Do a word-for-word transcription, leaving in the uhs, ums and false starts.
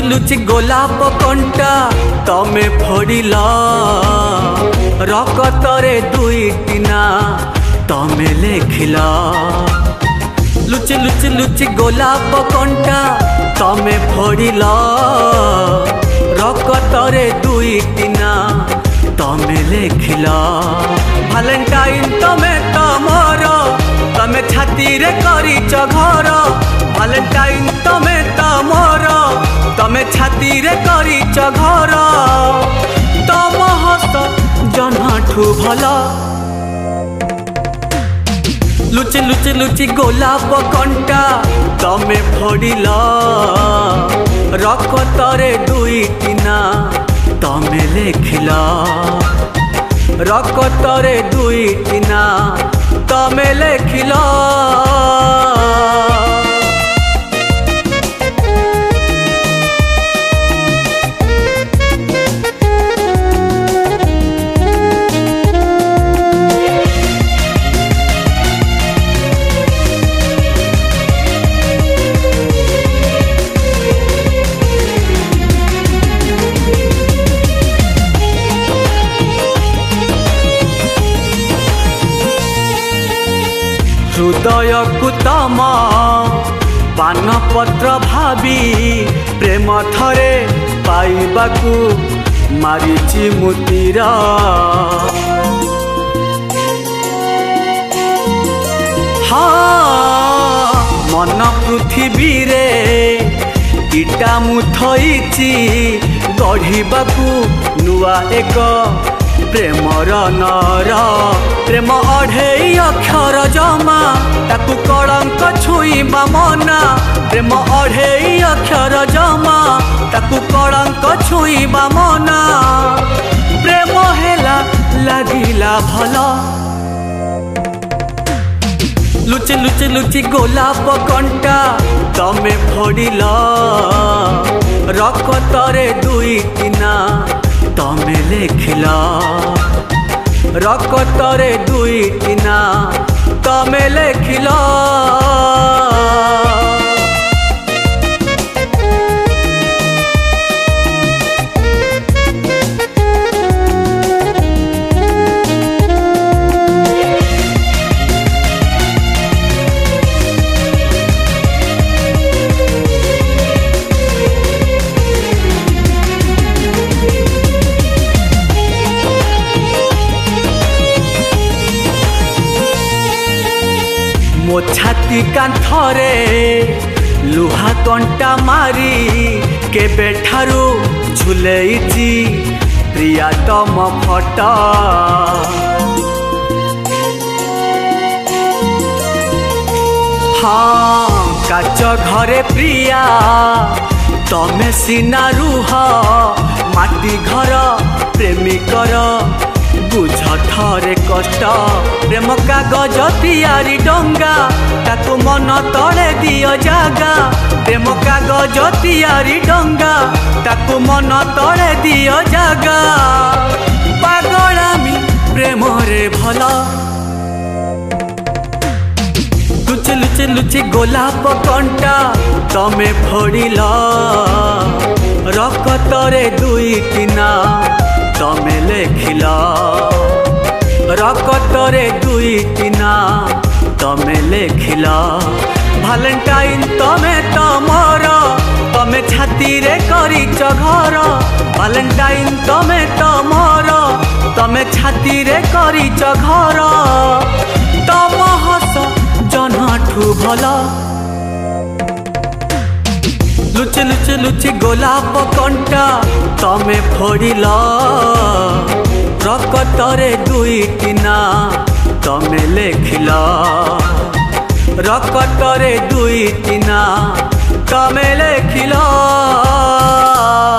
लुचि गोलाप कंटा तमे फोड़िल रकतरे दुईटी ना तमे लेखिल। लुचि लुचि लुचि गोलाप कंटा तमे फोड़िल रकतरे दुईटी ना तमे लेखिल। भालेंटाइन तमे तमर तमे छाती रे करिच घर। भालेंटाइन तमे तमर तमे छाती रे करिच घर। तम हस्त जन्हाठू भल। लुचि लुचि लुचि गोलाप कंटा तमे फोड़िल रकतरे दुईटी ना तमे लेखिल। रकतरे दुईटी ना तमे लेखिल। हृदय को तम पानपत्र भावी प्रेम थरे पाइबाकू मारिची मुतिर। हाँ मन पृथ्वी रे इटा मुथईची गढ़िबाकू नुआ एक प्रेमर नर। प्रेम अढ़ेई अक्षर जमा ताकू कलंक छुईबा मना। प्रेम अढ़ेई अक्षर जमा ताकू कलंक छुईबा मना। प्रेम हेला लागिला भल। लुचि लुचि लुचि गोलाप कंटा तमे फोड़िल रकतरे दुईटी ना तमे लेखिल। रकतरे दुईटी ना तमे लेखिल। मो छाती कांथरे लुहा कंटा मारी केबे ठारू झुलेइची प्रियतम फटा। हाँ काच घरे प्रिया तमे सीना रुह माटी घर प्रेमिकर बुझ थरे कष्ट। प्रेम कागज तियारी डंगा ताकू मन तले दियो जागा। प्रेम कागज तियारी डंगा ताकू मन तले दियो जागा। पागलामी प्रेम रे भल। लुचि लुचि लुचि गोलाप कंटा तमे फोड़िल रकतरे दुईटी ना तमे लेखिल। रकतरे दुईटी ना तमे लेखिल। भालेंटाइन तमे तमर तमे छाती रे करिच घर। भालेंटाइन तमे तमर तमे छाती रे करिच घर। तम हस जन्हाठू भल। लुचि लुचि लुचि गोलाप कंटा तमे फोड़िल रकतरे दुईटी ना तमे लेखिल। रकतरे दुईटी ना तमे लेखिल।